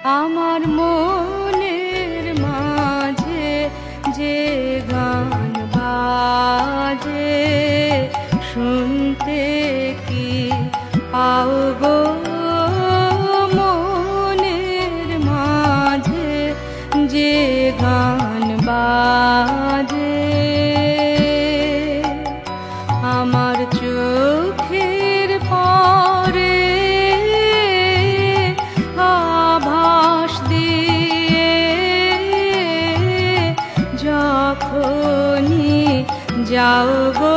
আমার মনের মাঝে যে গান বাজে শুনতে কি পাও গো? মনের মাঝে যে গান বাজে আমার চোখের পরে আভাস দিয়ে যখনই যাও গো